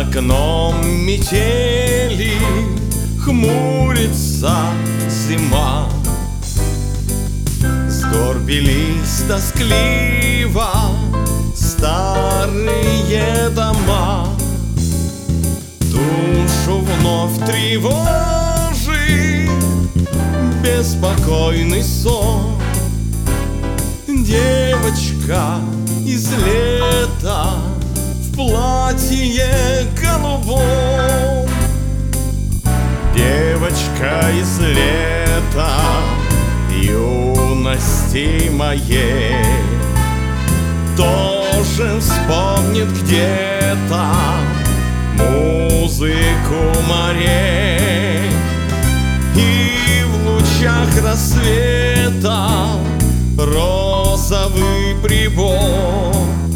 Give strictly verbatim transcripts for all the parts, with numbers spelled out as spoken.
окном метели, хмурится зима. Сгорбились тоскливо старые дома. Душу вновь тревожит беспокойный сон. Девочка из лета в платье голубом. Девочка из лета юности моей тоже вспомнит где-то музыку морей. И в лучах рассвета розовый прибор.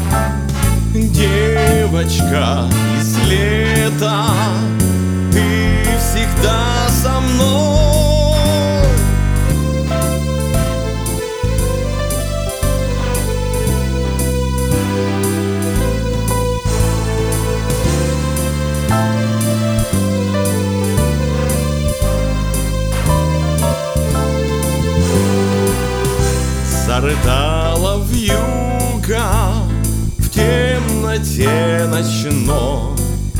Девочка из лета, ты всегда со мной. Зарыдала вьюга в темноте ночной.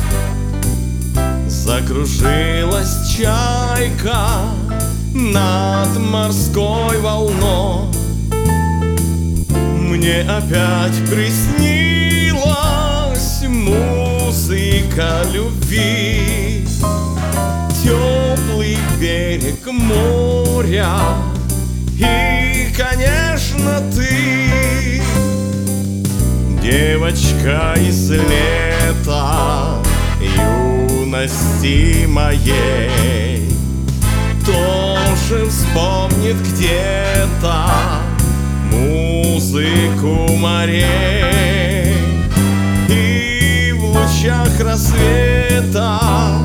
Закружилась чайка над морской волной. Мне опять приснилась музыка любви, теплый берег моря и, конечно, ты. Девочка из лета юности моей тоже вспомнит где-то музыку морей. И в лучах рассвета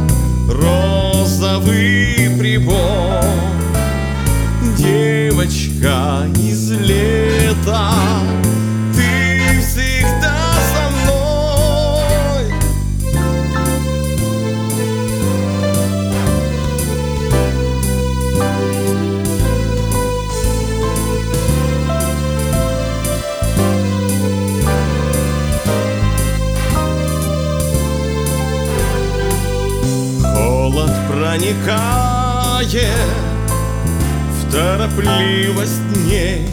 розовый прибор. Девочка из лета, ты всегда со мной. Холод проникает торопливость дней,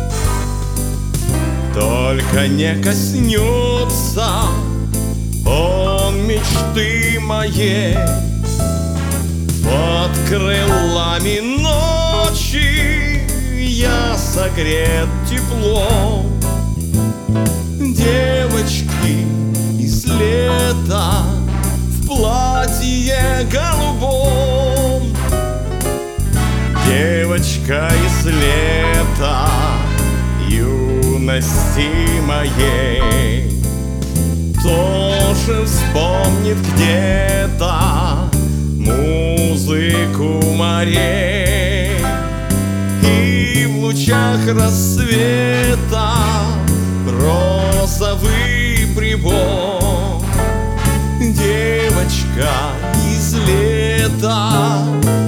только не коснется он мечты моей. Под крылами ночи я согрет теплом девочки из лета в платье голубом. Девочка из лета юности моей тоже вспомнит где-то музыку морей. И в лучах рассвета розовый прибор. Девочка из лета,